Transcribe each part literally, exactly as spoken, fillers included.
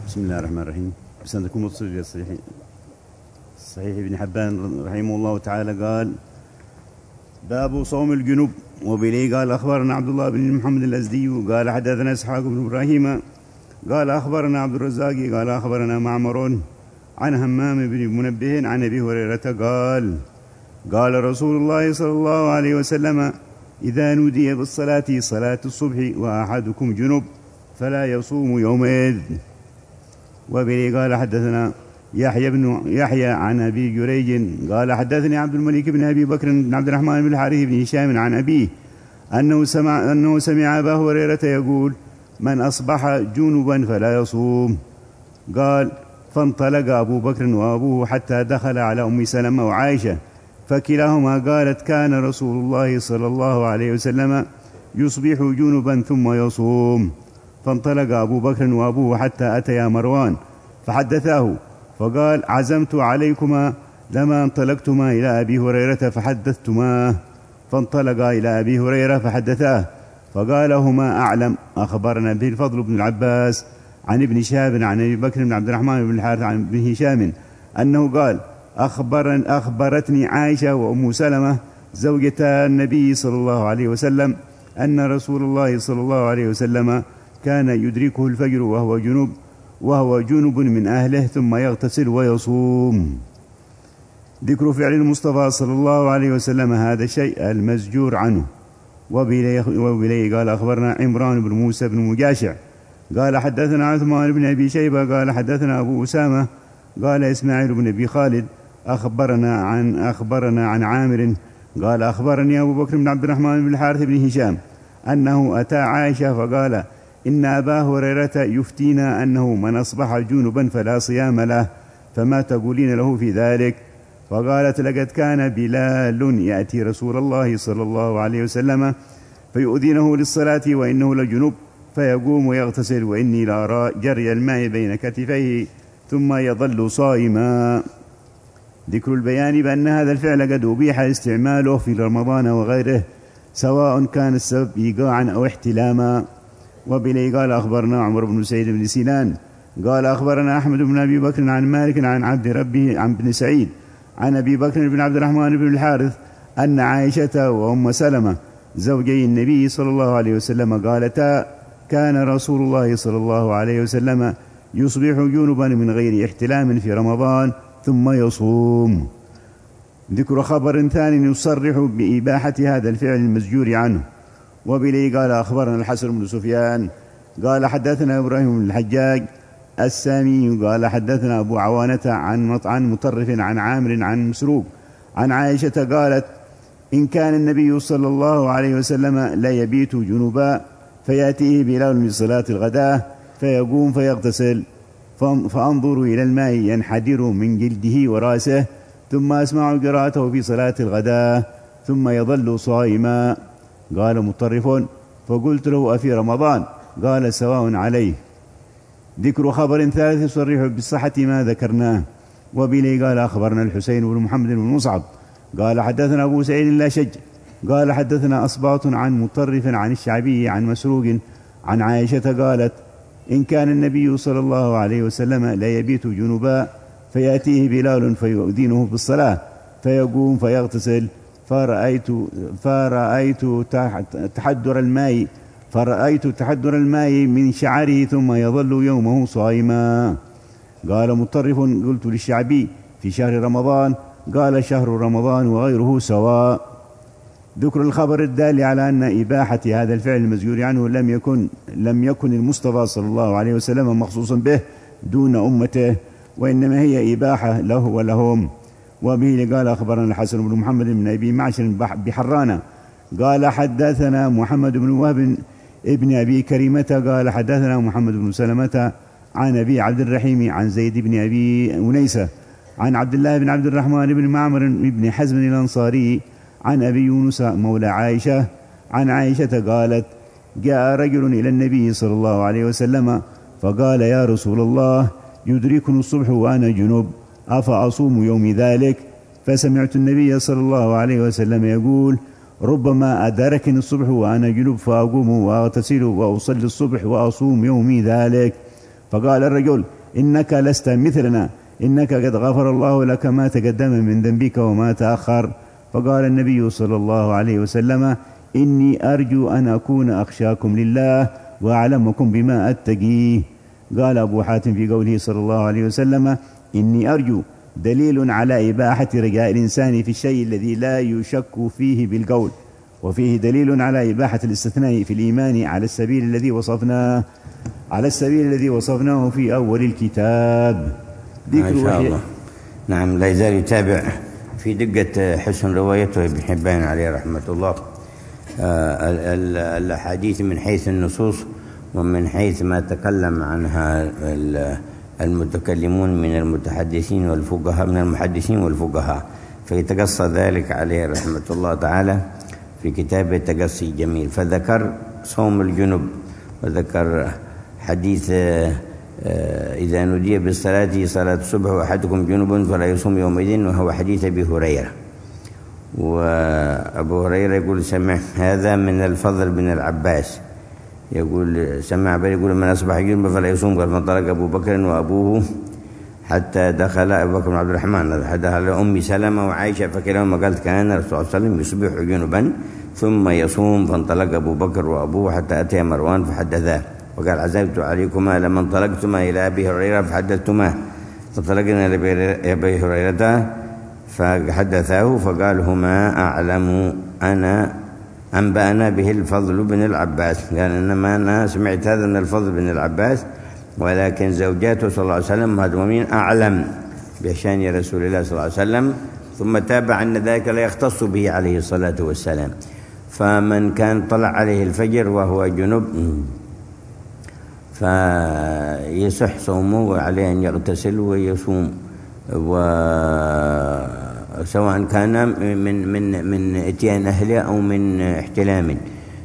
بسم الله الرحمن الرحيم. بسندكم متصل إلى الصحيح صحيح ابن حبان رحمه الله تعالى قال: باب صوم الجنوب. وبلي قال: أخبرنا عبد الله بن محمد الأزدي قال: حدثنا إسحاق بن إبراهيم قال: أخبرنا عبد الرزاق قال: أخبرنا معمر عن همام بن منبه عن أبي هريرة قال: قال رسول الله صلى الله عليه وسلم: إذا نودي بالصلاة صلاة الصبح وأحدكم جنب فلا يصوم يومئذ. وبه قال: حدثنا يحيى بن يحيى عن أبي جريج قال: حدثني عبد الملك بن أبي بكر بن عبد الرحمن بن الحارث بن هشام عن أبيه أنه سمع أنه سمع أبا هريرة يقول: من أصبح جنبا فلا يصوم. قال: فانطلق أبو بكر وأبوه حتى دخل على أم سلمة وعائشة، فكلاهما قالت: كان رسول الله صلى الله عليه وسلم يصبح جنبا ثم يصوم. فانطلق أبو بكر وأبوه حتى أتيا مروان فحدثاه، فقال: عزمت عليكما لما انطلقتما إلى أبي هريرة فحدثتماه. فانطلقا إلى أبي هريرة فحدثاه، فقال: هما أعلم. أخبرنا به الفضل بن العباس عن ابن شهاب عن أبي بكر بن عبد الرحمن بن الحارث عن ابن هشام أنه قال: أخبرن أخبرتني عائشة وأم سلمة زوجتا النبي صلى الله عليه وسلم أن رسول الله صلى الله عليه وسلم كان يدركه الفجر وهو جنوب وهو جنوب من أهله ثم يغتسل ويصوم. ذكر فعل المصطفى صلى الله عليه وسلم هذا الشيء المزجور عنه. وبليه قال: أخبرنا عمران بن موسى بن مجاشع قال: حدثنا عثمان بن أبي شيبة قال: حدثنا أبو أسامة قال: إسماعيل بن أبي خالد أخبرنا عن أخبرنا عن عامر قال: أخبرني أبو بكر بن عبد الرحمن بن الحارث بن هشام أنه أتى عائشة فقال: إن أبا هريرة يفتينا أنه من أصبح جنبا فلا صيام له، فما تقولين له في ذلك؟ فقالت: لقد كان بلال يأتي رسول الله صلى الله عليه وسلم فيؤذنه للصلاة وإنه لجنب فيقوم ويغتسل، وإني لأرى جري الماء بين كتفيه ثم يظل صائما. ذكر البيان بأن هذا الفعل قد أبيح استعماله في رمضان وغيره سواء كان السبب إيقاعا أو احتلاما. وبلي قال: أخبرنا عمر بن سعيد بن سنان قال: أخبرنا أحمد بن أبي بكر عن مالك عن عبد ربه عن بن سعيد عن أبي بكر بن عبد الرحمن بن الحارث أن عائشة وأم سلمة زوجي النبي صلى الله عليه وسلم قالتا: كان رسول الله صلى الله عليه وسلم يصبح جنبا من غير احتلام في رمضان ثم يصوم. ذكر خبر ثاني يصرح بإباحة هذا الفعل المزجور عنه. وبلي قال: أخبرنا الحسن بن سفيان قال: حدثنا إبراهيم بن الحجاج السامي قال: حدثنا أبو عوانة عن عن مطرف عن عامر عن مسروق عن عائشة قالت: إن كان النبي صلى الله عليه وسلم لا يبيت جنبا فيأتيه بلال لصلاة الغداء فيقوم فيغتسل، فأنظر إلى الماء ينحدر من جلده ورأسه، ثم أسمع قراءته في صلاة الغداء ثم يظل صائما. قال مطرف: فقلت له: أفي رمضان؟ قال: سواء عليه. ذكر خبر ثالث يصرح بصحة ما ذكرناه. وبلي قال: أخبرنا الحسين بن محمد بن مصعب قال: حدثنا أبو سعيد الأشج قال: حدثنا أصباط عن مطرف عن الشعبي عن مسروق عن عائشة قالت: إن كان النبي صلى الله عليه وسلم لا يبيت جنبا فيأتيه بلال فيؤذنه بالصلاة فيقوم فيغتسل، فرأيت فرأيت تحدر الماء فرأيت تحدر الماء من شعره ثم يظل يومه صائما. قال مطرف: قلت للشعبي: في شهر رمضان؟ قال: شهر رمضان وغيره سواء. ذكر الخبر الدال على أن إباحة هذا الفعل المزجور عنه لم يكن لم يكن المصطفى صلى الله عليه وسلم مخصوصا به دون أمته، وإنما هي إباحة له ولهم. وبه قال: أخبرنا الحسن بن محمد بن أبي معشر بحرانا قال: حدثنا محمد بن وهب ابن أبي كريمة قال: حدثنا محمد بن سلمة عن أبي عبد الرحيم عن زيد بن أبي أنيسة عن عبد الله بن عبد الرحمن بن معمر بن حزم الأنصاري عن أبي يونس مولى عائشة عن عائشة قالت: جاء رجل إلى النبي صلى الله عليه وسلم فقال: يا رسول الله، يدركني الصبح وأنا جنوب، أفأصوم يوم ذلك؟ فسمعت النبي صلى الله عليه وسلم يقول: ربما أدركني الصبح وأنا جنوب فأقوم وأغتسل وأصلي الصبح وأصوم يومي ذلك. فقال الرجل: إنك لست مثلنا، إنك قد غفر الله لك ما تقدم من ذنبك وما تأخر. فقال النبي صلى الله عليه وسلم: إني أرجو أن أكون أخشاكم لله وأعلمكم بما أتقيه. قال أبو حاتم في قوله صلى الله عليه وسلم: إني أرجو دليل على إباحة رجاء الإنسان في الشيء الذي لا يشك فيه بالقول، وفيه دليل على إباحة الاستثناء في الإيمان على السبيل الذي وصفناه على السبيل الذي وصفناه في أول الكتاب. ما شاء الله. نعم، لا يزال يتابع في دقة حسن روايته ابن حبان عليه رحمة الله الأحاديث من حيث النصوص ومن حيث ما تكلم عنها المتكلمون من المتحدثين والفقهاء من المحدثين والفقهاء، فيتقصى ذلك عليه رحمة الله تعالى في كتابه تقصي جميل. فذكر صوم الجنب، وذكر حديث إذا نودي بالصلاة صلاة الصبح وأحدكم جنب فلا يصوم يومئذ، وهو حديث أبي هريرة. وأبو هريرة يقول سمع هذا من الفضل بن العباس، يقول سمع بل يقول من أصبح جنبا فلا يصوم، قال فانطلق أبو بكر وأبوه حتى دخل أبو بكر عبد الرحمن حتى دخل أم سلمة وعائشة فكلاهما قالت كان الرسول صلى الله عليه وسلم يصبح جنبا ثم يصوم. فانطلق أبو بكر وأبوه حتى أتي مروان فحدثاه وقال عزمت عليكما لما انطلقتما إلى أبي هريرة فحدثتما. فانطلقنا إلى أبي هريرة فحدثاه فقال هما أعلم أنا أنبأنا به الفضل بن العباس، قال إنما أنا سمعت هذا من الفضل بن العباس، ولكن زوجاته صلى الله عليه وسلم هذومين أعلم بشأن رسول الله صلى الله عليه وسلم. ثم تابع أن ذلك لا يختص به عليه الصلاة والسلام. فمن كان طلع عليه الفجر وهو جنب فيصح صومه وعليه أن يغتسل ويصوم، وسواء كان من من من اتيان أهله أو من احتلام.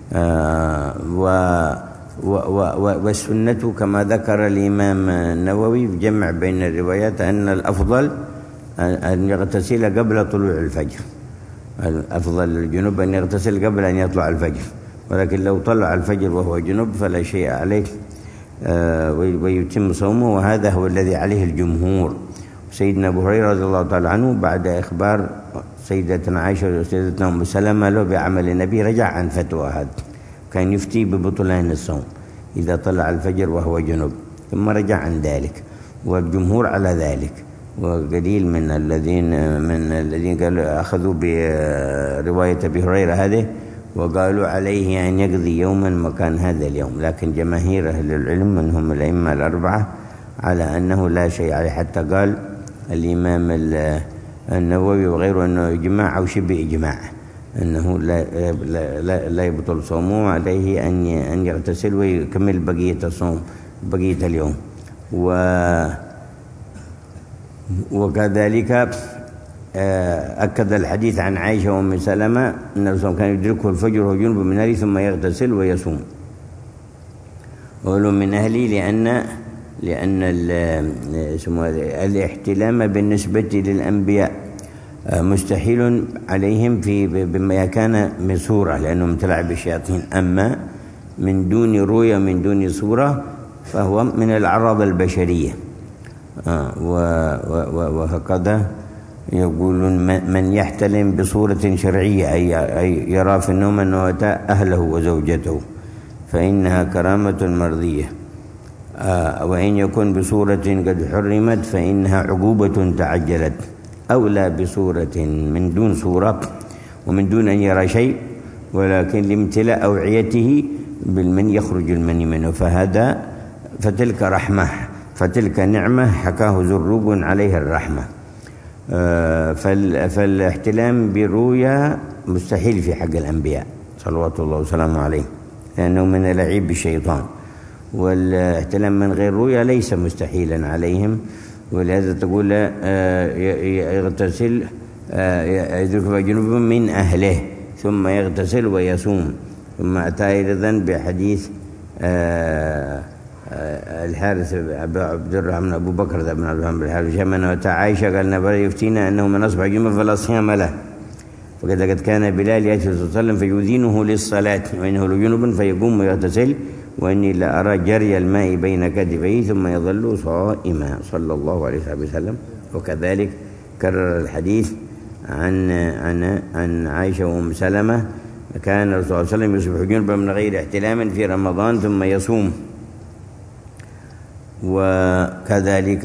والسنة كما ذكر الإمام النووي في جمع بين الروايات أن الأفضل أن يغتسل قبل طلوع الفجر، الأفضل للجنوب أن يغتسل قبل أن يطلع الفجر، ولكن لو طلع الفجر وهو جنوب فلا شيء عليه ويتم صومه، وهذا هو الذي عليه الجمهور. سيدنا أبو هريرة رضي الله تعالى عنه بعد إخبار سيدتنا عائشة وسيدتنا أم سلمة له بعمل النبي رجع عن فتوى هذا، كان يفتي ببطلان الصوم إذا طلع الفجر وهو جنوب، ثم رجع عن ذلك، والجمهور على ذلك، وقليل من الذين من الذين قالوا أخذوا برواية أبي هريرة هذه وقالوا عليه أن يقضي يوما مكان هذا اليوم، لكن جماهير أهل العلم منهم الأئمة الأربعة على أنه لا شيء عليه، حتى قال الإمام النووي وغيره أنه إجماع أو شبه إجماع أنه لا, لا, لا يبطل صومه، عليه أن أن يغتسل ويكمل بقية الصوم بقية اليوم. و وكذلك أكد الحديث عن عائشة وأم سلمة أن الرسول كان يدركه الفجر وهو جنب من أهله ثم يغتسل ويصوم. وقالوا من أهلي لأن لأن الاحتلام بالنسبة للأنبياء مستحيل عليهم في بما كان من صورة لأنه متلعب بالشياطين، أما من دون رؤية من دون صورة فهو من الأعراض البشرية. وهكذا يقولون من يحتلم بصورة شرعية أي يرى في النوم أنه أتى أهله وزوجته فإنها كرامة مرضية، وإن يكن بصورة قد حرمت فإنها عقوبة تعجلت، أولى بصورة من دون صورة ومن دون أن يرى شيء، ولكن لامتلاء أوعيته بالمن يخرج المني منه، فهذا فتلك رحمة، فتلك نعمة حكاه زروق عليها الرحمة. فالاحتلام بالرؤيا مستحيل في حق الأنبياء صلوات الله وسلامه عليه، لأنه من لعب الشيطان، والاحتلام من غير رؤيا ليس مستحيلا عليهم، ولهذا تقول يغتسل يدرك جنوب من أهله ثم يغتسل ويصوم. ثم أتى أيضا بحديث الحارث عبد الرحمن أبو بكر بن عبد الرحمن بن الحارث من أتى عائشة قال نبرا يفتينا أنه من أصبح جنبا فلا صيام له، فقد لقد كان بلال يأتي صلى الله عليه وسلم فيؤذنه للصلاة وإنه لجنب فيقوم ويغتسل وإني لأرى جري الماء بين كتفيه ثم يظل صائما صلى الله عليه وسلم. وكذلك كرر الحديث عن عن عن عائشة وأم سلمة كان الرسول صلى الله عليه وسلم يصبح جنبا من غير احتلام في رمضان ثم يصوم. وكذلك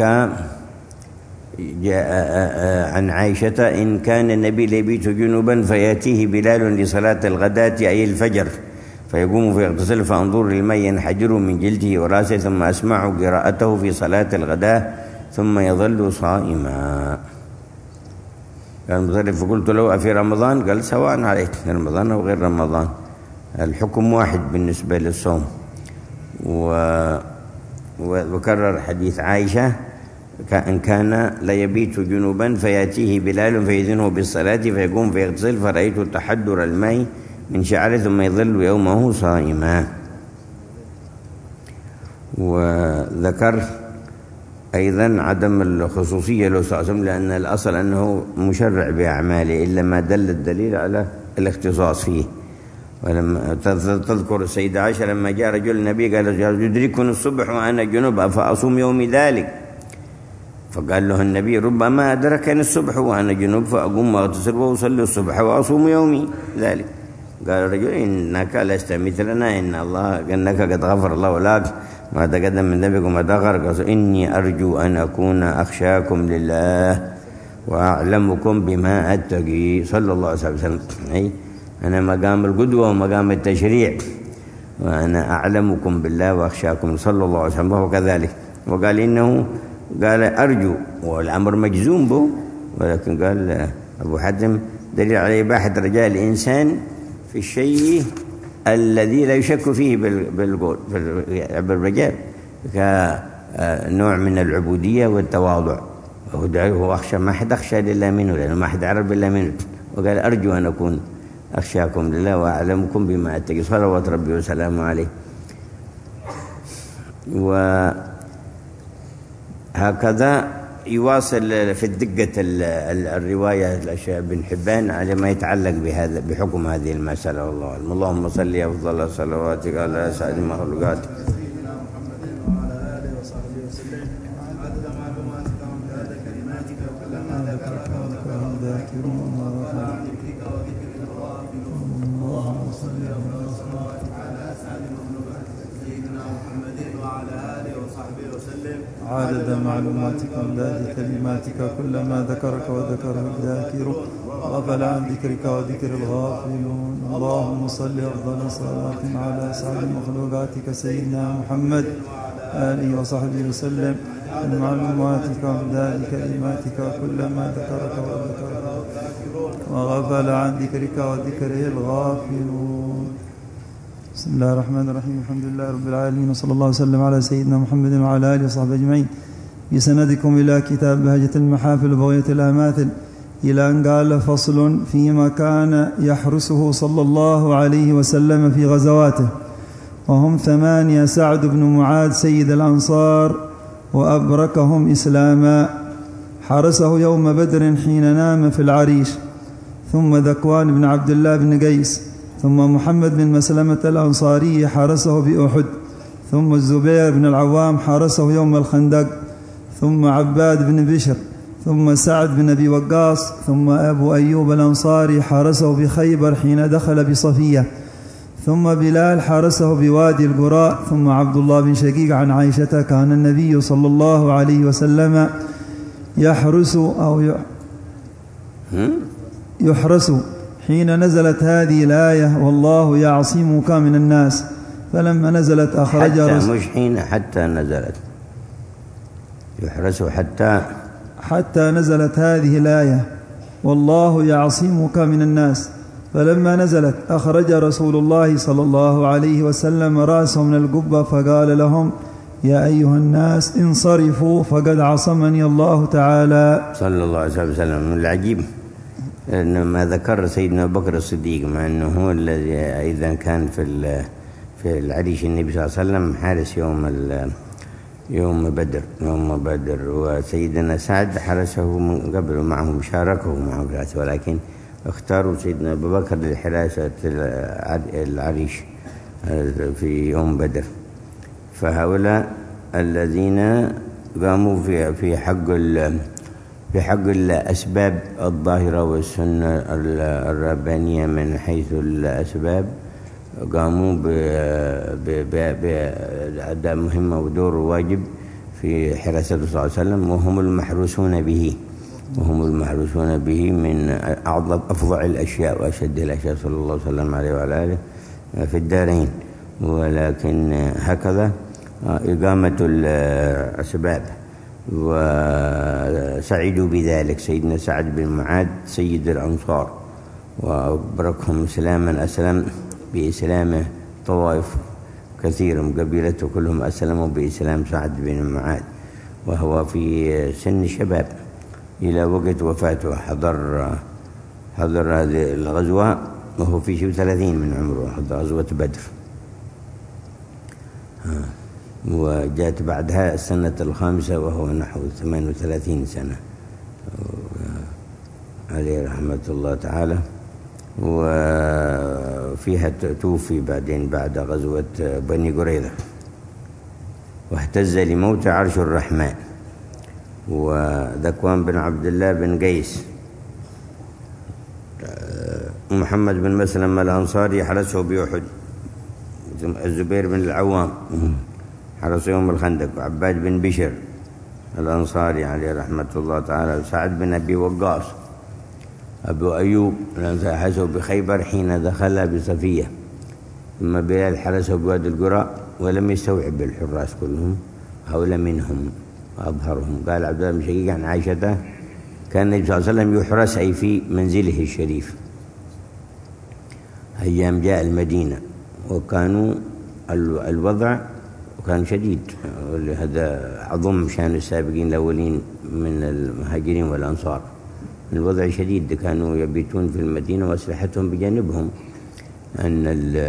جاء عن عائشة إن كان النبي ليبيت جنبا فيأتيه بلال لصلاة الغداة أي الفجر فيقوم فيغتسل فأنظر الماء ينحجر من جلده وراسه ثم أسمع قراءته في صلاة الغداء ثم يظل صائما. قال المصنف فقلت له أفي رمضان؟ قال سواء عليك رمضان أو غير رمضان الحكم واحد بالنسبة للصوم. وكرر حديث عائشة إن كان لا يبيت جنوبا فيأتيه بلال فيذنه بالصلاة فيقوم فيغتسل فرأيت تحدر الماء من شعره ثم يظل يومه صائما. وذكر أيضا عدم الخصوصية له صلى الله عليه وسلم لأن الأصل أنه مشرع بأعماله إلا ما دل الدليل على الاختصاص فيه. ولما تذكر السيدة عائشة لما جاء رجل النبي قال يدركني الصبح وأنا جنوب أفأصوم يومي ذلك؟ فقال له النبي ربما أدركني الصبح وأنا جنوب فأقوم وأغتسل وأصلي الصبح وأصوم يومي ذلك. قال الرجل إنك لست مثلنا إن الله إنك قد غفر الله لك ما تقدم من ذنبك وما تأخر. قال إني أرجو أن أكون أخشاكم لله وأعلمكم بما أتقي صلى الله عليه وسلم. أي أنا مقام القدوة ومقام التشريع وأنا أعلمكم بالله وأخشاكم صلى الله عليه وسلم. وكذلك وقال إنه قال أرجو والأمر مجزوم به ولكن قال أبو حاتم دليل على إباحة رجاء الإنسان في الشيء الذي لا يشك فيه بالقول بالرجاء كنوع من العبودية والتواضع. هو أخشى ما حد أخشى لله منه لأنه ما حد عرف بالله منه. وقال أرجو أن أكون أخشاكم لله وأعلمكم بما أتقي صلوات ربي وسلامه عليه. وهكذا يواصل في الدقة الرواية الأشياء بن حبان على ما يتعلق بهذا بحكم هذه المسألة. والله أعلم. اللهم صل أفضل صلواتك على سعد المخلوقات سيدنا محمد وعلى آله وصحبه وسلم عدد معلوماتك وامتداد كلماتك وكلما ذكرك وذكره الذاكرون وغفر عن ذكرك وذكر الغافلون. اللهم صل أفضل صلواتك على سعد المخلوقات سيدنا محمد وعلى آله وصحبه وسلم عدد معلوماتك وامتداد كلماتك كلما ذكرك وذكره الذاكرون وغفل عن ذكرك وذكر الغافلون. اللهم صل أفضل صلاة على سعد مخلوقاتك سيدنا محمد آله وصحبه وسلم معلوماتك وامداد كلماتك كلما ذكرك وذكره وغفل عن ذكرك وذكره الغافلون. بسم الله الرحمن الرحيم. الحمد لله رب العالمين وصلى الله وسلم على سيدنا محمد وعلى آله وصحبه أجمعين. بسندكم إلى كتاب بهجة المحافل وبغية الآماثل إلى أن قال فصل فيما كان يحرسه صلى الله عليه وسلم في غزواته وهم ثمانية: سعد بن معاذ سيد الأنصار وأبركهم إسلاما حرسه يوم بدر حين نام في العريش، ثم ذكوان بن عبد الله بن قيس، ثم محمد بن مسلمة الأنصاري حرسه بأحد، ثم الزبير بن العوام حرسه يوم الخندق، ثم عباد بن بشر، ثم سعد بن أبي وقاص، ثم أبو أيوب الأنصاري حرسه بخيبر حين دخل بصفية، ثم بلال حرسه بوادي القراء، ثم عبد الله بن شقيق عن عائشة كان النبي صلى الله عليه وسلم يحرس أو يحرس حين نزلت هذه الآية والله يعصمك من الناس، فلما نزلت أخرج حتى مش حين حتى نزلت يحرس حتى حتى نزلت هذه الآية والله يعصمك من الناس، فلما نزلت أخرج رسول الله صلى الله عليه وسلم رأسه من القبة فقال لهم يا أيها الناس انصرفوا فقد عصمني الله تعالى صلى الله عليه وسلم. من العجيب أن ما ذكر سيدنا أبو بكر الصديق مع أنه هو الذي أيضا كان في في العريش النبي صلى الله عليه وسلم حارس يوم يوم بدر يوم بدر وسيدنا سعد حرسه من قبل معهم شاركه معه في، ولكن اختاروا سيدنا أبو بكر لحراسة العريش في يوم بدر. فهؤلاء الذين قاموا في في حق في حق الأسباب الظاهرة والسنة الربانية من حيث الأسباب، قاموا بأداء مهمة ودور واجب في حراسة صلى الله عليه وسلم، وهم المحروسون به وهم المحروسون به من أعظم أفظع الأشياء وأشد الأشياء صلى الله عليه وسلم عليه وعلى آله في الدارين. ولكن هكذا إقامة الأسباب وسعدوا بذلك. سيدنا سعد بن معاذ سيد الأنصار وأبركهم إسلاما أسلم بإسلامه طوائف كثير، قبيلته كلهم أسلموا بإسلام سعد بن معاذ، وهو في سن الشباب إلى وقت وفاته. حضر حضر هذه الغزوة وهو في شبه ثلاثين من عمره، حضر غزوة بدر، وجاءت بعدها السنة الخامسة وهو نحو ثمان وثلاثين سنة عليه رحمة الله تعالى. وفيها توفي بعدين بعد غزوة بني قريظة. واهتز لموت عرش الرحمن. وذكوان بن عبد الله بن قيس محمد بن مسلم الأنصاري حرسه بأحد، الزبير بن العوام حرسه يوم الخندق، وعباد بن بشر الأنصاري عليه رحمة الله تعالى، وسعد بن أبي وقاص، أبو أيوب حرسه بخيبر حين دخل بصفية، ثم بلال حرسه بوادي القرى، ولم يستوعب الحراس كلهم، هؤلاء منهم وأظهرهم. قال عبد الله بن شقيق عن عائشة كان النبي صلى الله عليه وسلم يحرس أي في منزله الشريف أيام جاء المدينة، وكانوا الوضع وكان شديد، هذا عظم شان السابقين الأولين من المهاجرين والأنصار. الوضع شديد، كانوا يبيتون في المدينة وأسلحتهم بجانبهم، أن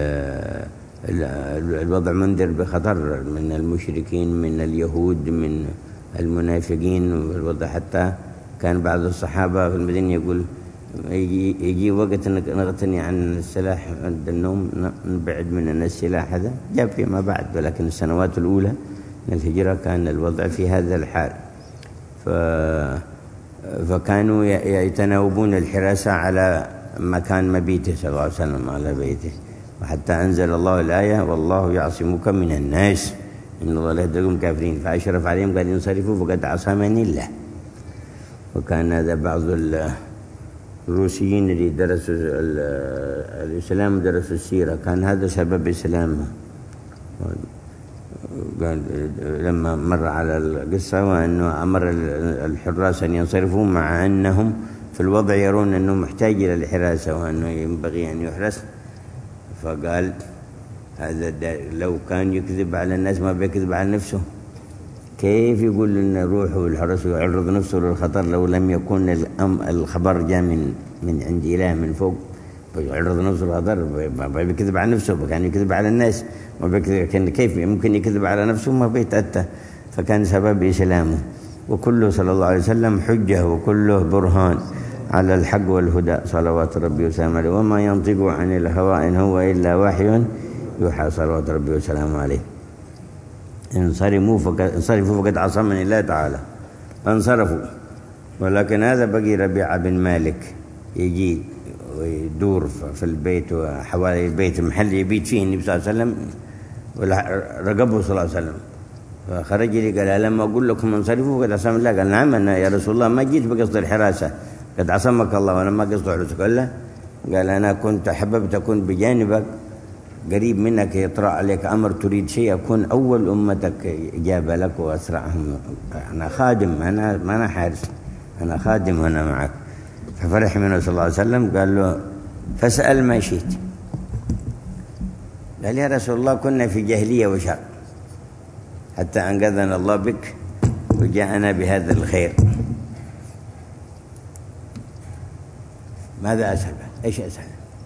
الوضع منذر بخطر من المشركين من اليهود من المنافقين. والوضع حتى كان بعض الصحابة في المدينة يقول يجي, يجي وقت نغتني عن السلاح عند النوم، نبعد من السلاح. هذا جاء فيما بعد، ولكن السنوات الأولى من الهجرة كان الوضع في هذا الحال. ف فكانوا يتناوبون الحراسة على مكان مبيته صلى الله عليه وسلم، على بيته، وحتى أنزل الله الآية والله يعصمك من الناس إن الله لا يهدي القوم الكافرين، فأشرف عليهم قال ينصرفوا فقد عصمني الله. وكان هذا بعض الروسيين اللي درسوا الإسلام ودرسوا السيرة، كان هذا سبب إسلامه. قال لما مر على القصة وأنه أمر الحراس أن ينصرفوا، مع أنهم في الوضع يرون أنه محتاج إلى الحراسة وأنه ينبغي أن يحرس. فقال هذا لو كان يكذب على الناس ما بيكذب على نفسه، كيف يقول أن روحه الحرس ويعرض نفسه للخطر لو لم يكن الخبر جاء من من عند إله من فوق، يعرض نفسه للخطر، ما بيكذب على نفسه، كان يكذب على الناس، ما بيكذب، كيف ممكن يكذب على نفسه؟ ما بيتأتى. فكان سبب إسلامه. وكله صلى الله عليه وسلم حجة وكله برهان على الحق والهدى صلوات ربي وسلامه عليه، وما ينطق عن الهوى إن هو إلا وحي يوحى صلوات ربي وسلامه عليه. انصرفوا فقد انصرفوا فقد عصمني الله تعالى. انصرفوا، ولكن هذا بقي ربيعة بن مالك يجي ويدور في البيت وحوالي البيت محل يبيت فيه النبي صلى الله عليه وسلم، ورقبه صلى الله عليه وسلم. فخرج لي قال لما أقول لكم انصرفوا قد عصم الله. قال نعم أنا يا رسول الله ما جيت بقصد الحراسة، قد عصمك الله وأنا ما قصد حراسك. قال لا، قال أنا كنت أحببت أكون بجانبك قريب منك، يطرأ عليك أمر تريد شيء أكون أول أمتك إجابة لك وأسرعهم. أنا خادم، أنا ما أنا حارس، أنا خادم وأنا معك. ففرح منه صلى الله عليه وسلم، قال له فاسأل ما شئت. قال يا رسول الله كنا في جاهلية وشر حتى أنقذنا الله بك وجاءنا بهذا الخير، ماذا أسأل؟ إيش أسأل؟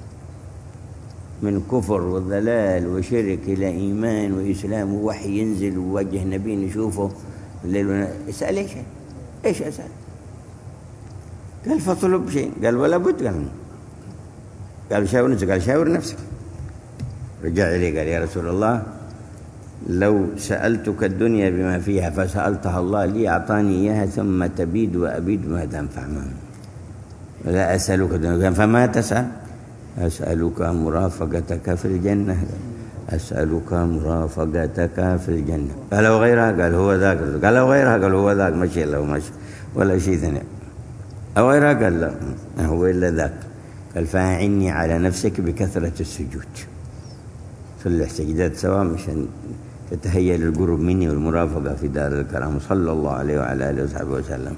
من كفر وضلال وشرك إلى إيمان وإسلام ووحي ينزل ووجه نبي نشوفه الليل. اسأل إيش؟ إيش أسأل؟ قال فطلب شيء. قال ولا بد. قال قال شاور نفسك. قال شاور نفسك. رجع إليه قال: يا رسول الله، لو سألتك الدنيا بما فيها فسألتها الله لي أعطاني إياها ثم تبيد وأبيد ما تنفع معه، ولا أسألك الدنيا فما تسأل؟ أسألك مرافقتك في الجنة، أسألك مرافقتك في الجنة. قال: وغيرها؟ قال: هو ذاك. قال: وغيرها؟ قال: هو ذاك. مشي له مشي ولا شيء ثاني. أو غيرها؟ قال: لا هو إلا ذاك. قال: فأعني على نفسك بكثرة السجود، صلح سجدات سواء مشان تتهيأ للقرب مني والمرافقة في دار الكرام، صلى الله عليه وعلى آله وصحبه وسلم.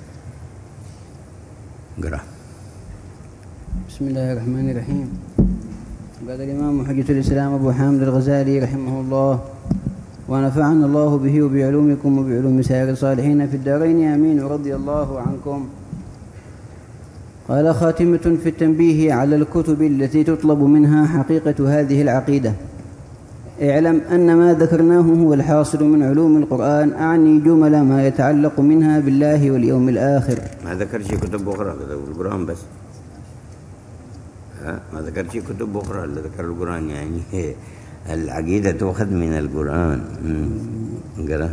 قرأ. بسم الله الرحمن الرحيم. قال الإمام حجة الإسلام أبو حامد الغزالي رحمه الله: ونفعنا الله به وبعلومكم وبعلوم سائر الصالحين في الدارين آمين، ورضي الله عنكم. قال: خاتمة في التنبيه على الكتب التي تطلب منها حقيقة هذه العقيدة. اعلم أن ما ذكرناه هو الحاصل من علوم القرآن، أعني جمل ما يتعلق منها بالله واليوم الآخر. ما ذكر شيء كتب أخرى، ذكر القرآن بس. ها ما ذكر شيء كتب أخرى، اللي ذكر القرآن يعني العقيدة تؤخذ من القرآن. قرأ.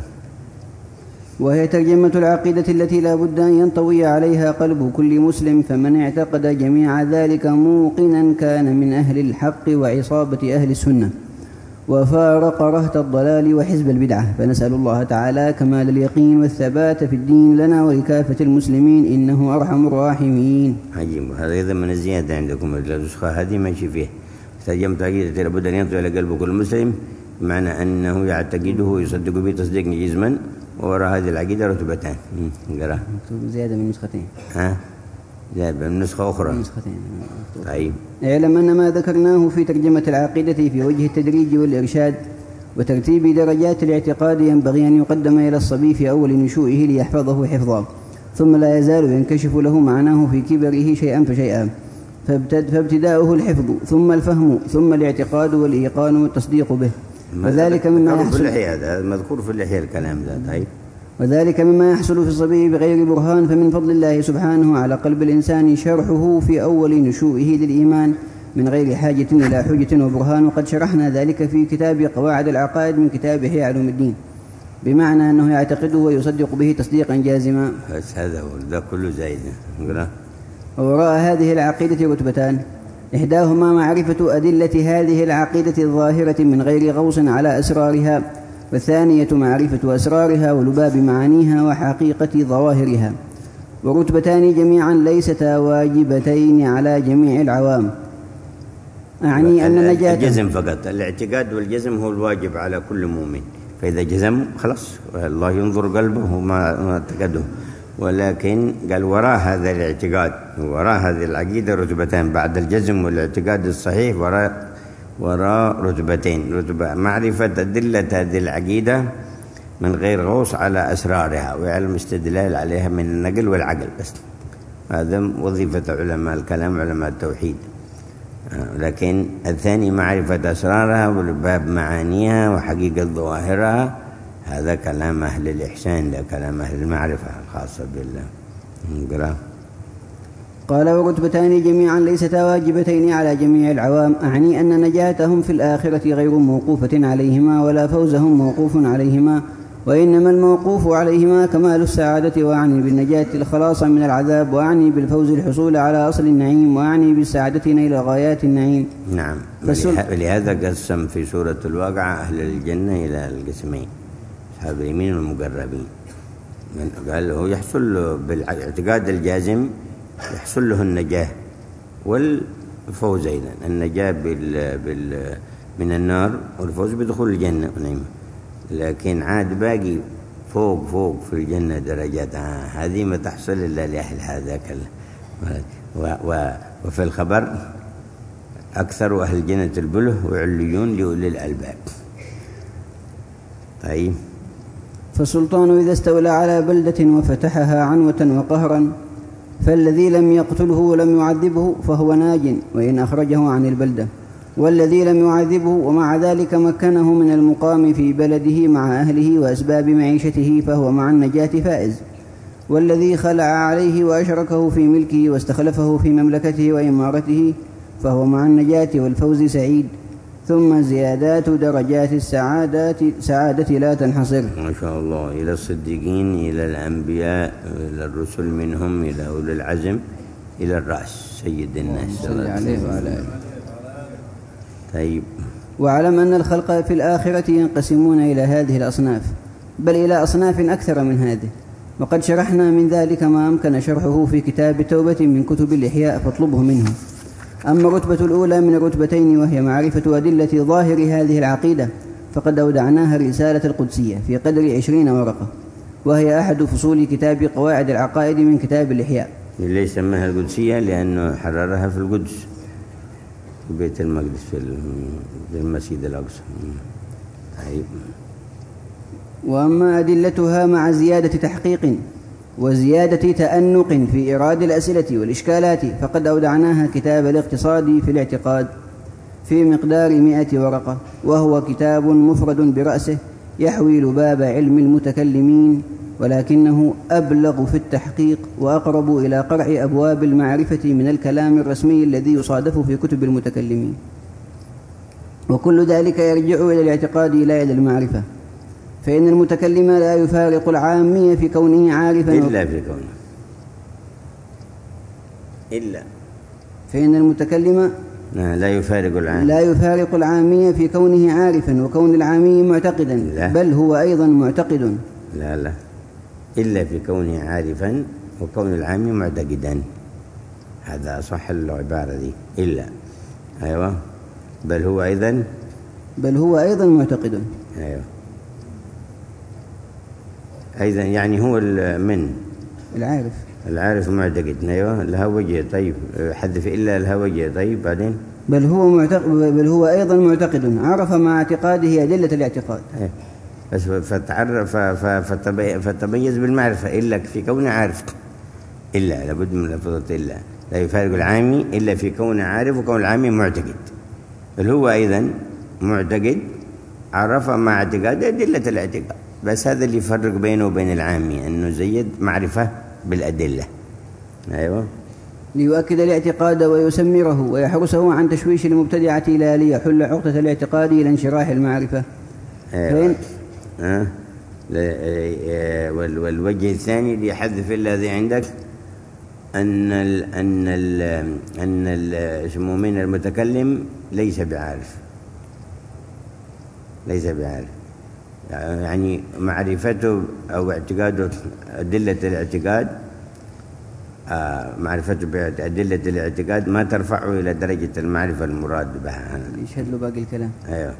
وهي ترجمة العقيدة التي لا بد أن ينطوي عليها قلب كل مسلم، فمن اعتقد جميع ذلك موقنا كان من أهل الحق وعصابة أهل السنة، وفارق رهط الضلال وحزب البدعة. فنسأل الله تعالى كمال اليقين والثبات في الدين لنا ولكافة المسلمين، إنه أرحم الراحمين. عجيب. هذا أيضا من الزيادة عندكم، النسخة هذه ماشي فيه ترجمة عقيدة لابد أن ينطوي على قلب كل مسلم، بمعنى أنه يعتقده ويصدق به تصديق جزما، ووراء هذه العقيدة رتبتان. قرأ. مكتوب زيادة من نسختين. ها زيادة من نسخة أخرى. من نسختين. طيب. اعلم أن ما ذكرناه في ترجمة العقيدة في وجه التدريج والإرشاد وترتيب درجات الاعتقاد ينبغي أن يقدم إلى الصبي في أول نشوئه ليحفظه حفظا، ثم لا يزال ينكشف له معناه في كبره شيئا فشيئا، فابتداؤه الحفظ ثم الفهم ثم الاعتقاد والإيقان والتصديق به. وذلك مما يحصل في اللحية، هذا مذكور في اللحية الكلام ذا. طيب. وذلك مما يحصل في الصبي بغير برهان، فمن فضل الله سبحانه على قلب الإنسان شرحه في أول نشوئه للإيمان من غير حاجة إلى حجة وبرهان، وقد شرحنا ذلك في كتاب قواعد العقائد من كتاب إحياء علوم الدين، بمعنى أنه يعتقده ويصدق به تصديقا جازما. بس هذا هو ذا كله زايد. ووراء هذه العقيدة رتبتان، إحداهما معرفة أدلة هذه العقيدة الظاهرة من غير غوص على أسرارها، والثانية معرفة أسرارها ولباب معانيها وحقيقة ظواهرها. ورتبتان جميعا ليستا واجبتين على جميع العوام، أعني أن نجاة الجزم فقط. الاعتقاد والجزم هو الواجب على كل مؤمن، فإذا جزم خلاص الله ينظر قلبه وما اعتقده. ولكن قال وراء هذا الاعتقاد وراء هذه العقيدة رتبتان، بعد الجزم والاعتقاد الصحيح وراء وراء رتبتين: رتبة معرفة أدلة هذه العقيدة من غير غوص على أسرارها ويعلم استدلال عليها من النقل والعقل بس. هذا وظيفة علماء الكلام علماء التوحيد. لكن الثاني معرفة أسرارها ولباب معانيها وحقيقة ظواهرها، هذا كلام أهل الإحسان، ده كلام أهل المعرفة الخاصة بالله. نقرأ. قال: ورتبتان جميعا ليستا واجبتين على جميع العوام، أعني أن نجاتهم في الآخرة غير موقوفة عليهما ولا فوزهم موقوف عليهما، وإنما الموقوف عليهما كمال السعادة، وأعني بالنجاة الخلاص من العذاب، وأعني بالفوز الحصول على أصل النعيم، وأعني بالسعادة إلى غايات النعيم. نعم. ولهذا قسم في سورة الواقعة أهل الجنة إلى القسمين، أصحاب اليمين والمقربين. قال هو يحصل بالاعتقاد الجازم يحصل له النجاة والفوز أيضا، النجاة بال بال من النار والفوز بدخول الجنة ونعيمة. لكن عاد باقي فوق فوق في الجنة درجات، آه هذه ما تحصل إلا لأهل هذاك. وفي الخبر أكثر أهل الجنة البله وعليون لأولي الألباب. طيب. فالسلطان إذا استولى على بلدة وفتحها عنوة وقهرا، فالذي لم يقتله ولم يعذبه فهو ناج وإن أخرجه عن البلدة، والذي لم يعذبه ومع ذلك مكنه من المقام في بلده مع أهله وأسباب معيشته فهو مع النجاة فائز، والذي خلع عليه وأشركه في ملكه واستخلفه في مملكته وإمارته فهو مع النجاة والفوز سعيد. ثم زيادات درجات السعادة سعادة لا تنحصر. ما شاء الله، إلى الصديقين، إلى الأنبياء، إلى الرسل منهم، إلى أولي العزم، إلى الرأس سيد الناس صلى عليه وعلى آله. طيب. واعلم أن الخلق في الآخرة ينقسمون إلى هذه الأصناف، بل إلى أصناف أكثر من هذه، وقد شرحنا من ذلك ما أمكن شرحه في كتاب التوبة من كتب الإحياء فاطلبه منه. أما الرتبة الأولى من الرتبتين وهي معرفة أدلة ظاهر هذه العقيدة فقد أودعناها الرسالة القدسية في قدر عشرين ورقة، وهي أحد فصول كتاب قواعد العقائد من كتاب الإحياء. ليس سماها القدسية لأنه حررها في القدس في بيت المقدس في المسجد الأقصى. طيب. وأما أدلتها مع زيادة تحقيق وزيادة تأنق في إيراد الأسئلة والإشكالات فقد أودعناها كتاب الاقتصاد في الاعتقاد في مقدار مئة ورقة، وهو كتاب مفرد برأسه يحوي لباب علم المتكلمين، ولكنه أبلغ في التحقيق وأقرب إلى قرع أبواب المعرفة من الكلام الرسمي الذي يصادف في كتب المتكلمين. وكل ذلك يرجع إلى الاعتقاد لا إلى المعرفة، فإن المتكلم لا يفارق العامية في كونه عارفا إلا في كونه إلا فإن المتكلم لا يفارق العامية لا يفارق العامية في كونه عارفا وكون العامي معتقدا، لا. بل هو أيضا معتقد. لا لا إلا في كونه عارفا وكون العامي معتقدا، هذا صح العبارة دي. إلا أيوة بل هو أيضا بل هو أيضا معتقد. أيوة أيضا يعني هو من العارف العارف معتقد. أيوة لها وجه. طيب حذف إلا لها وجه. طيب بعدين بل هو معتقد بل هو أيضا معتقد عرف مع اعتقاده أدلة الاعتقاد. أيوة. بس فتعرف فتميز بالمعرفة إلا في كونه عارف. إلا لابد من لفظة إلا لا يفارق العامي إلا في كونه عارف وكون العامي معتقد. بل هو أيضا معتقد عرف مع اعتقاده أدلة الاعتقاد. بس هذا اللي يفرق بينه وبين العامي أنه زيد معرفة بالأدلة. أيوة ليؤكد الاعتقاد ويسمره ويحرسه عن تشويش المبتدعة لا ليحل عقدة الاعتقاد إلى انشراح المعرفة. أيوة. أه؟ والوجه الثاني ليحذف الذي عندك أن ال أن ال أن اسمه من المتكلم ليس بعارف ليس بعارف يعني معرفته أو اعتقاده أدلة الاعتقاد آه معرفته بأدلة الاعتقاد ما ترفعه إلى درجة المعرفة المراد بها. يشهد له باقي الكلام. أيوه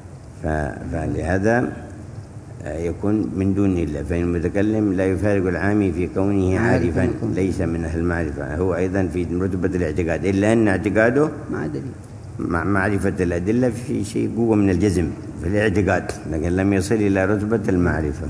فلهذا يكون من دون إلا، فإن المتكلم لا يفارق العامي في كونه عارفا ليس من أهل المعرفة، هو أيضا في رتبة الاعتقاد إلا أن اعتقاده مع دليل مع معرفة الأدلة في شيء قوة من الجزم في الاعتقاد، لكن لم يصل إلى رتبة المعرفة.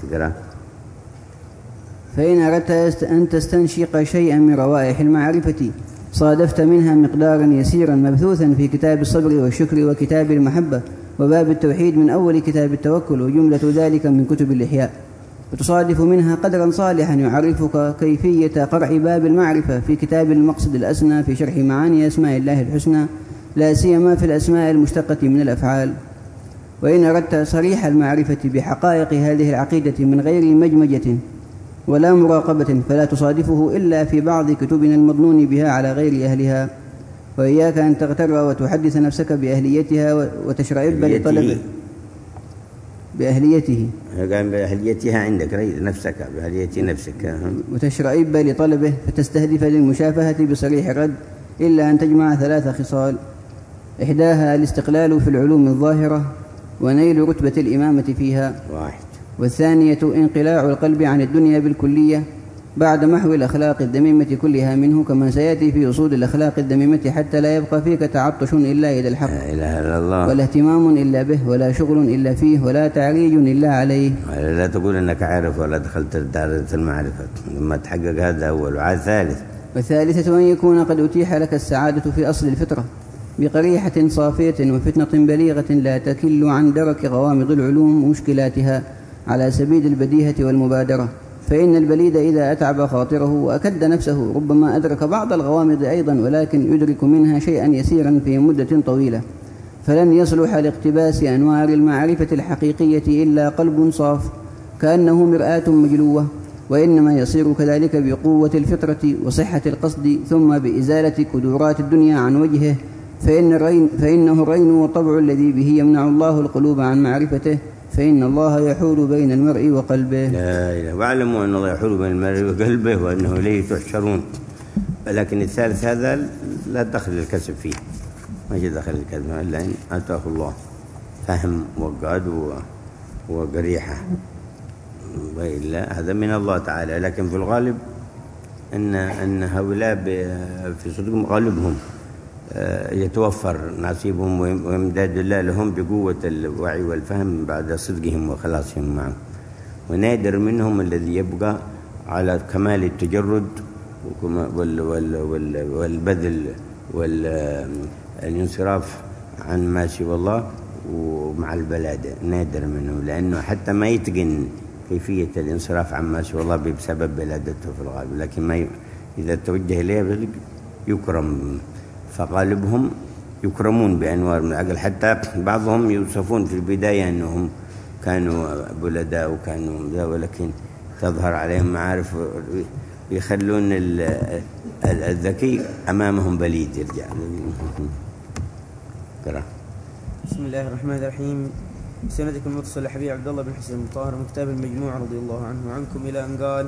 فإن أردت أن تستنشق شيئا من روائح المعرفة صادفت منها مقدارا يسيرا مبثوثا في كتاب الصبر والشكر وكتاب المحبة وباب التوحيد من أول كتاب التوكل وجملة ذلك من كتب الإحياء، وتصادف منها قدرا صالحا يعرفك كيفية قرع باب المعرفة في كتاب المقصد الأسنى في شرح معاني أسماء الله الحسنى لا سيما في الأسماء المشتقة من الأفعال. وإن أردت صريح المعرفة بحقائق هذه العقيدة من غير مجمجة ولا مراقبة فلا تصادفه إلا في بعض كتبنا المظنون بها على غير أهلها، وإياك أن تغتر وتحدث نفسك بأهليتها وتشرئب لطلبه بأهليته قال بأهليتها عندك نفسك بأهلية نفسك وتشرئب لطلبه فتستهدف للمشافهة بصريح رد، إلا أن تجمع ثلاث خصال: إحداها الاستقلال في العلوم الظاهرة ونيل رتبة الإمامة فيها، واحد. والثانية انقلاع القلب عن الدنيا بالكلية بعد محو الأخلاق الذميمة كلها منه، كما سيأتي في أصول الأخلاق الذميمة، حتى لا يبقى فيك تعطش إلا إلى الحق، لا إله إلا الله، ولا اهتمام إلا به، ولا شغل إلا فيه، ولا تعريج إلا عليه. لا تقول أنك عارف ولا دخلت دارة المعرفة لما تحقق هذا أول. وعاد ثالث والثالثة أن يكون قد أتيح لك السعادة في أصل الفطرة بقريحة صافية وفتنة بليغة لا تكل عن درك غوامض العلوم ومشكلاتها على سبيل البديهة والمبادرة، فإن البليد إذا أتعب خاطره وأكد نفسه ربما أدرك بعض الغوامض أيضا، ولكن يدرك منها شيئا يسيرا في مدة طويلة، فلن يصلح لاقتباس أنوار المعرفة الحقيقية إلا قلب صاف كأنه مرآة مجلوة، وإنما يصير كذلك بقوة الفطرة وصحة القصد، ثم بإزالة كدورات الدنيا عن وجهه، فإن الرين فإنه الرين والطبع الذي به يمنع الله القلوب عن معرفته، فإن الله يحول بين المرء وقلبه. لا إله، واعلموا أن الله يحول بين المرء وقلبه وأنه إليه تحشرون. لكن الثالث هذا لا دخل الكسب فيه، ما يجي دخل الكسب إلا إن آتاه الله فهم وقاد وقريحة، وإلا هذا من الله تعالى. لكن في الغالب أن أن هؤلاء في صدقهم غالبهم يتوفر نصيبهم وإمداد الله لهم بقوة الوعي والفهم بعد صدقهم وخلاصهم معه، ونادر منهم الذي يبقى على كمال التجرد والبذل والانصراف عن ما سوى الله ومع البلادة، نادر منهم، لأنه حتى ما يتقن كيفية الانصراف عن ما سوى الله بسبب بلادته في الغالب، لكن ما ي... إذا توجه إليه يكرم، فغالبهم يكرمون بأنوار من العقل. حتى بعضهم يوصفون في البداية أنهم كانوا بلداء وكانوا ذا، ولكن تظهر عليهم معارف يخلون الذكي أمامهم بليد يرجع. قرأ. بسم الله الرحمن الرحيم. سندكم المتصل حبيب عبد الله بن حسين المطهر من كتاب المجموع رضي الله عنه وعنكم إلى أن قال: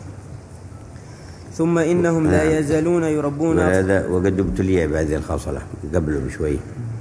ثم إنهم لا يزالون يربون. وهذا وقد ابتلي بهذه الخصلة قبله بشوي.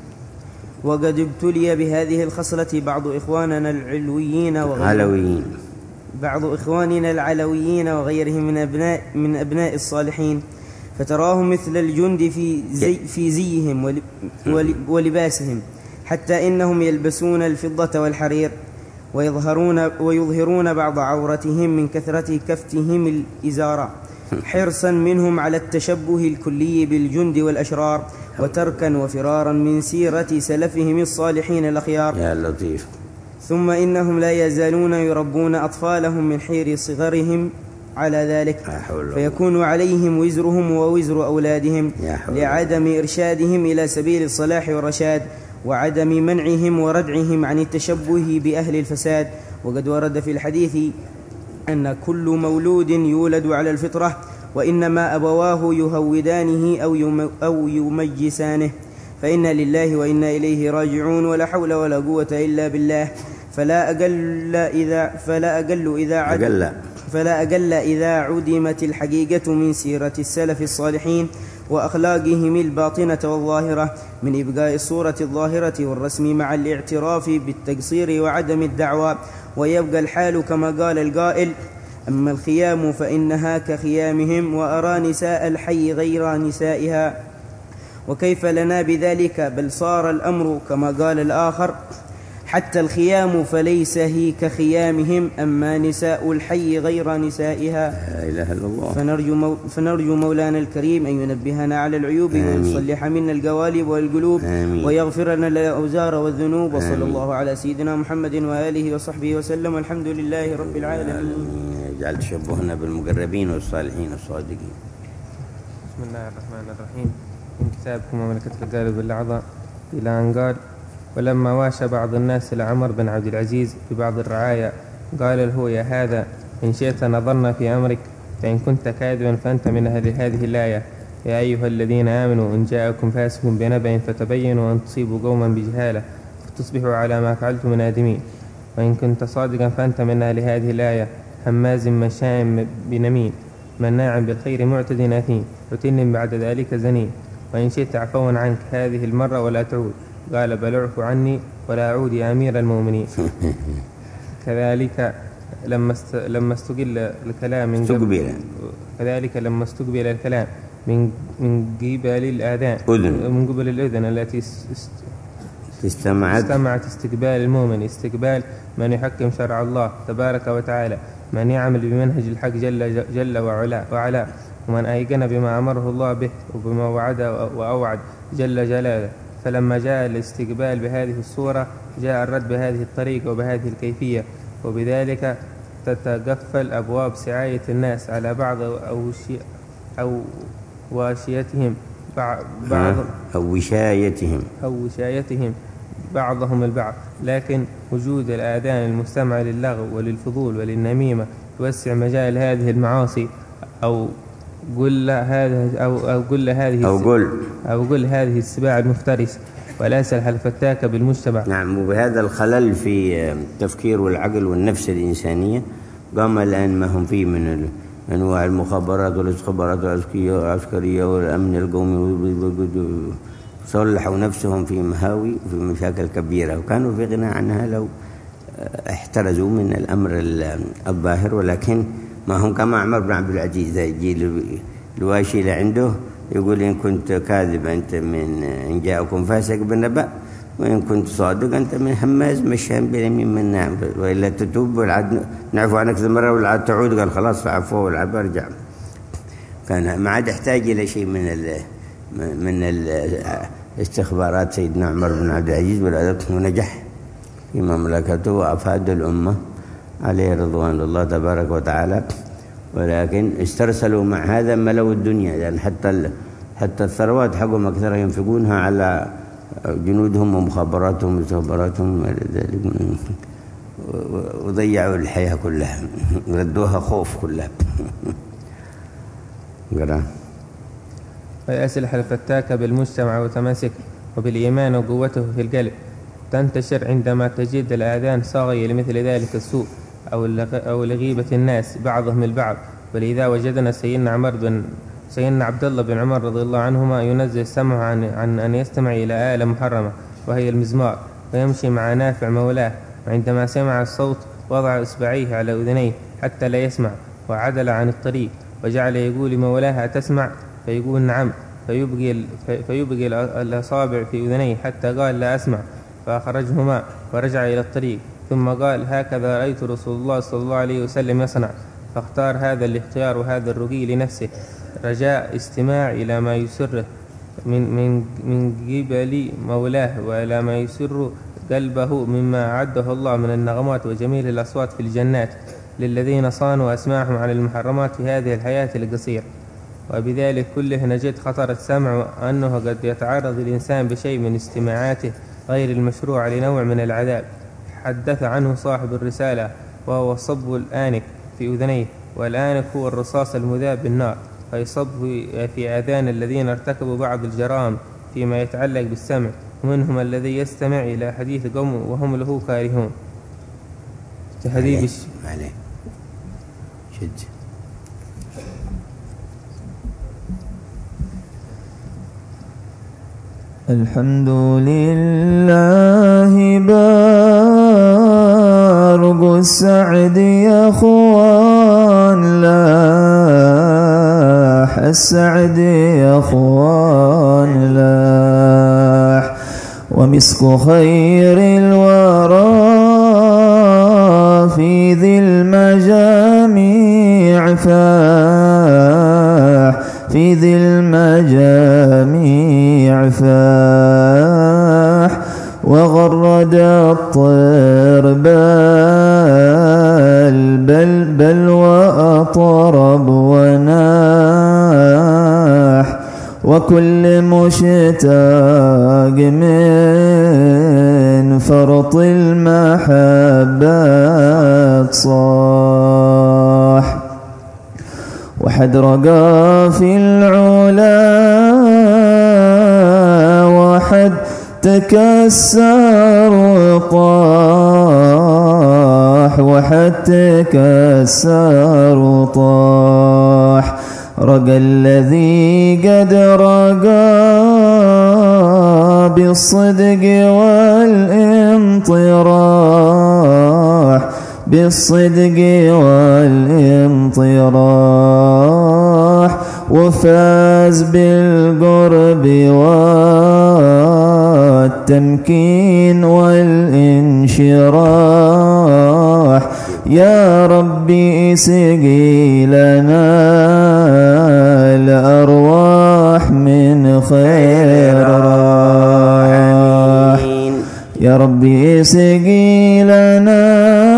وقد ابتلي بهذه الخصلة بعض إخواننا العلويين وغيرهم بعض إخواننا العلويين وغيرهم من أبناء من أبناء الصالحين، فتراهم مثل الجند في زي في زيهم ولباسهم، حتى إنهم يلبسون الفضة والحرير ويظهرون ويظهرون بعض عورتهم من كثرة كفتهم الإزار، حرصا منهم على التشبه الكلي بالجند والأشرار، وتركا وفرارا من سيرة سلفهم الصالحين الأخيار. يا لطيف. ثم إنهم لا يزالون يربون أطفالهم من حير صغرهم على ذلك، فيكون عليهم وزرهم ووزر أولادهم لعدم إرشادهم إلى سبيل الصلاح والرشاد، وعدم منعهم وردعهم عن التشبه بأهل الفساد. وقد ورد في الحديث أن كل مولود يولد على الفطرة، وإنما أبواه يهودانه أو يمجسانه، فإنا لله وإنا إليه راجعون، ولا حول ولا قوة إلا بالله. فلا أقل إذا فلا أقل إذا عد فلا أقل إذا عدمت الحقيقة من سيرة السلف الصالحين وأخلاقهم الباطنة والظاهرة من إبقاء الصورة الظاهرة والرسم مع الاعتراف بالتقصير وعدم الدعوى، ويبقى الحال كما قال القائل: أما الخيام فإنها كخيامهم، وأرى نساء الحي غير نسائها. وكيف لنا بذلك؟ بل صار الأمر كما قال الآخر: حتى الخيام فليس هي كخيامهم، أما نساء الحي غير نسائها. لا إله إلا الله. فنرجو, مو فنرجو مولانا الكريم أن ينبهنا على العيوب ويصلح منا القوالب والقلوب، ويغفر لنا الأوزار والذنوب. وصلى الله على سيدنا محمد وآله وصحبه وسلم، والحمد لله رب العالمين. اجعل تشبهنا بالمقربين والصالحين الصادقين. بسم الله الرحمن الرحيم. من كتابكم مملكة القالب الأعضاء إلى أن قال: ولما واشى بعض الناس لعمر بن عبد العزيز ببعض الرعايا قال له: يا هذا، إن شئت نظرنا في أمرك، فإن كنت كاذبا فأنت من أهل هذه الآية: يا أيها الذين آمنوا إن جاءكم فاسق بنبأ فتبينوا أن تصيبوا قوما بجهالة فتصبحوا على ما فعلتم نادمين. وإن كنت صادقا فأنت من أهل هذه الآية: هماز مشاء بنميم مناع بالخير معتد أثيم عتل بعد ذلك زنين. وإن شئت عفوا عنك هذه المرة ولا تعود. قال: بل اعف عني ولا أعود يا أمير المؤمنين. كذلك لما لما استقل الكلام من استقبل كذلك لما استقبل الكلام من من قبل الآذان من قبل الأذن التي استمعت استمعت استقبال المؤمن استقبال من يحكم شرع الله تبارك وتعالى، من يعمل بمنهج الحق جل جل وعلا وعلا ومن أيقن بما أمره الله به وبما وعد وأوعد جل جلاله. فلما جاء الاستقبال بهذه الصورة جاء الرد بهذه الطريقة وبهذه الكيفية، وبذلك تتقفل أبواب سعاية الناس على بعض أو, أو واشيتهم بعض أو وشايتهم أو وشايتهم بعضهم البعض، لكن وجود الآذان المستمعة للغو وللفضول وللنميمة يوسع مجال هذه المعاصي، أو قل هذه أو أو قل هذه أو قل أو قل هذه السباع المفترس والأسلحة الفتاكة بالمجتمع. نعم. وبهذا الخلل في التفكير والعقل والنفس الإنسانية قام الآن ما هم فيه من أنواع المخابرات والاستخبارات العسكرية والأمن القومي، صلحوا نفسهم في مهاوي وفي مشاكل كبيرة، وكانوا في غنى عنها لو احترزوا من الأمر الظاهر. ولكن ما هم كما عمر بن عبد العزيز يجي الواشي لعنده يقول إن كنت كاذب أنت من إن جاءكم فاسق بالنبأ، وإن كنت صادق أنت من هماز مشان باليمين من نعم، وإلا تتوب والعد نعفو عنك ذي مرة والعد تعود. قال خلاص عفوا والعد برجع. كان ما عاد يحتاج إلى شيء من ال من الاستخبارات سيدنا عمر بن عبد العزيز، ونجح في مملكته وأفاد الأمة عليه رضوان الله تبارك وتعالى. ولكن استرسلوا مع هذا ملوا الدنيا، لأن حتى حتى الثروات حقهم أكثر ينفقونها على جنودهم ومخابراتهم واستخباراتهم ذلك، وضيعوا الحياة كلها، ردوها خوف كلها. قرأ والأسلحة الفتاكة بالمجتمع وتماسك وبالإيمان وقوته في القلب تنتشر عندما تجد الآذان صاغية لمثل ذلك السوء أو لغيبة الناس بعضهم البعض. ولذا وجدنا سيدنا عمر بن سيدنا عبد الله بن عمر رضي الله عنهما ينزه السمع عن, عن أن يستمع إلى آلة محرمة وهي المزمار، ويمشي مع نافع مولاه، وعندما سمع الصوت وضع إصبعيه على أذنيه حتى لا يسمع، وعدل عن الطريق وجعل يقول لمولاه أتسمع؟ فيقول نعم، فيبقي, فيبقي الأصابع في أذنيه حتى قال لا أسمع، فأخرجهما ورجع إلى الطريق. ثم قال هكذا رأيت رسول الله صلى الله عليه وسلم يصنع، فاختار هذا الاختيار وهذا الرقي لنفسه رجاء استماع إلى ما يسره من, من, من قبل مولاه، وإلى ما يسر قلبه مما أعده الله من النغمات وجميل الأصوات في الجنات للذين صانوا أسماعهم عن المحرمات في هذه الحياة القصيرة. وبذلك كله نجد خطر السمع أنه قد يتعرض الإنسان بشيء من استماعاته غير المشروع لنوع من العذاب حدث عنه صاحب الرسالة، وهو صب الآنك في أذنيه، والآنك هو الرصاص المذاب بالنار، فيصب في آذان الذين ارتكبوا بعض الجرائم فيما يتعلق بالسمع، ومنهم الذي يستمع إلى حديث قوم وهم له كارهون. تهذيب الش... عليه شد. الحمد لله بارق السعد يا اخوان، لاح السعد يا اخوان لاح، ومسك خير الورى في ذي المجاميع فاح، في ذي المجاميع فاح، وغرد الطير بل بل بل وأطرب وناح، وكل مشتاق من فرط المحبة صاح، وحد رقى في العلا وحد تكسر وطاح، وحد تكسر وطاح، رقى الذي قد رقى بالصدق والانطراح، بالصدق والانطراح، وفاز بالقرب والتمكين والانشراح. يا ربي سقي لنا الأرواح من خير راح، يا ربي سقي لنا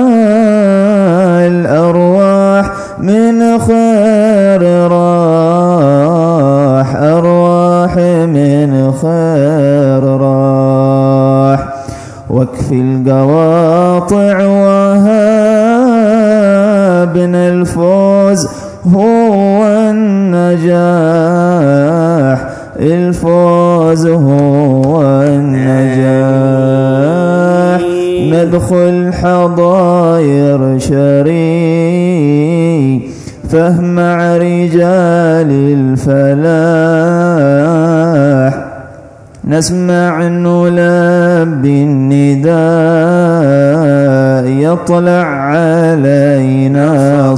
الأرواح من خير راح، أرواح واكفي القواطع وهابنا الفوز هو النجاح، الفوز هو النجاح. ندخل حضاير شري فمع رجال الفلاح، نسمع نلبي النداء يطلع علينا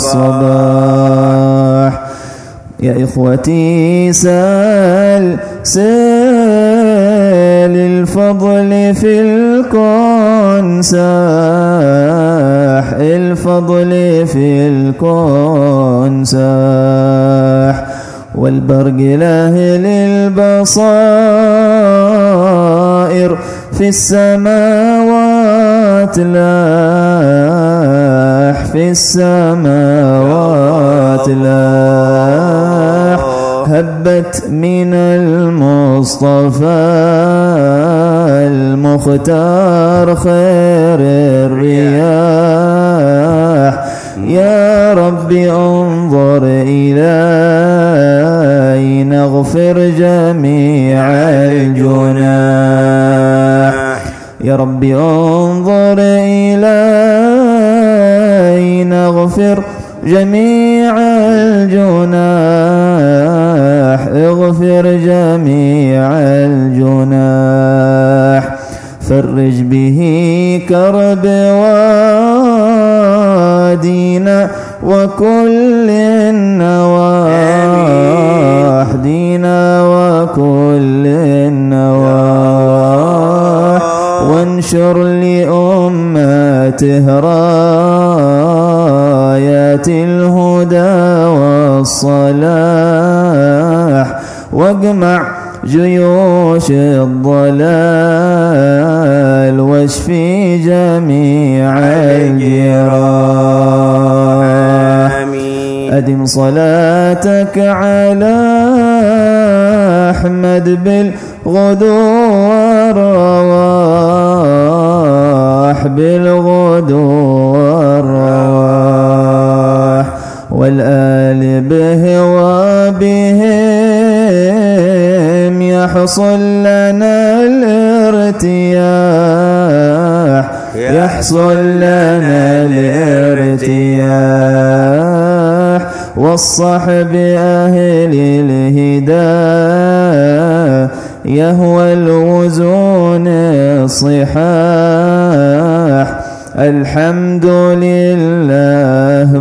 الصباح. يا إخوتي سال سال الفضل في الكون ساح، الفضل في الكون ساح. والبرق لأهل البصائر في السماوات لاح، في السماوات لاح. هبت من المصطفى المختار خير الرياح. يا رب انظر إلي نغفر جميع الجناح. يا رب انظر إلي نغفر جميع الجناح، اغفر جميع الجناح. فرج به كرب وادينا وكل النواح، دينا وكل النواح. وانشر لأمته رايات الهدى والصلاح، واجمع جيوش الضلال واشفي جميع الجراح. أدم صلاتك على أحمد بالغدو والرواح، بالغدو والرواح. والآل به وبهم يحصل لنا الارتياح، يحصل لنا الارتياح. والصحب أهل الهداية يهوى الوزون الصحاح. الحمد لله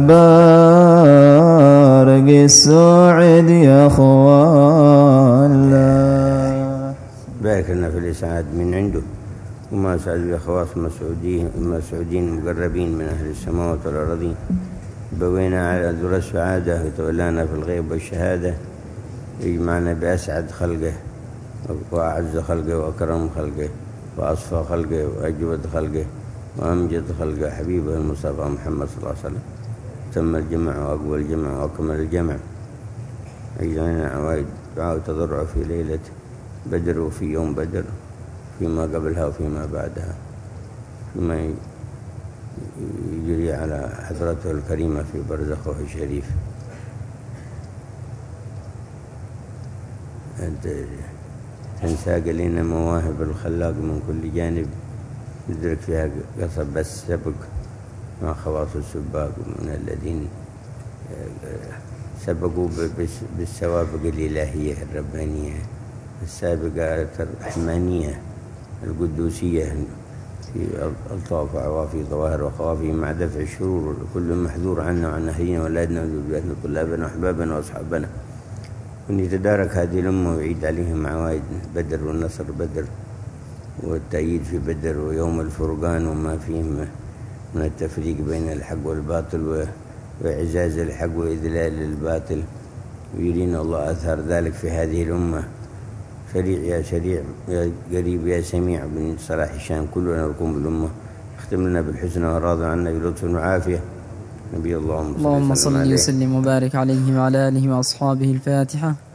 بارق السعد يا اخوان. بارك لنا في الإسعاد من عنده، وما سعد الأخواص المسعودين المسعودين المقربين من أهل السماوات والأراضين. بوينا على ذر السعادة وتولانا في الغيب والشهادة. يجمعنا بأسعد خلقه وأعز خلقه وأكرم خلقه وأصفى خلقه وأجود خلقه وأمجد خلقه حبيبه المصطفى محمد صلى الله عليه وسلم. تم الجمع وأقوى الجمع وأكمل الجمع. أجعلنا عوائد دعاء وتضرع في ليلة بدر وفي يوم بدر، فيما قبلها وفيما بعدها، فيما يجري على حضرته الكريمة في برزخه الشريف. تنساق لنا مواهب الخلاق من كل جانب، ندرك فيها قصب بس سبق مع خواص السباق من الذين سبقوا بالسوابق الإلهية الربانية السابقة الرحمانية القدوسية في ألطاف وعوافي ظواهر وخوافي مع دفع الشرور كل محذور عنا وعن أهلنا وأولادنا وذرياتنا طلابنا وأحبابنا وأصحابنا. وأن يتدارك هذه الأمة ويعيد عليهم عوائد بدر والنصر بدر والتأييد في بدر ويوم الفرقان وما فيه من التفريق بين الحق والباطل وإعزاز الحق وإذلال الباطل. ويرينا الله أثار ذلك في هذه الأمة. سريع يا سريع يا قريب يا سميع بن صلاح الشام كلنا نركم بالأمة. اختم لنا بالحسنى وراض عنا بلطف وعافية. نبي اللهم اللهم صل وسلم وبارك عليه وعلى آله وأصحابه. الفاتحة.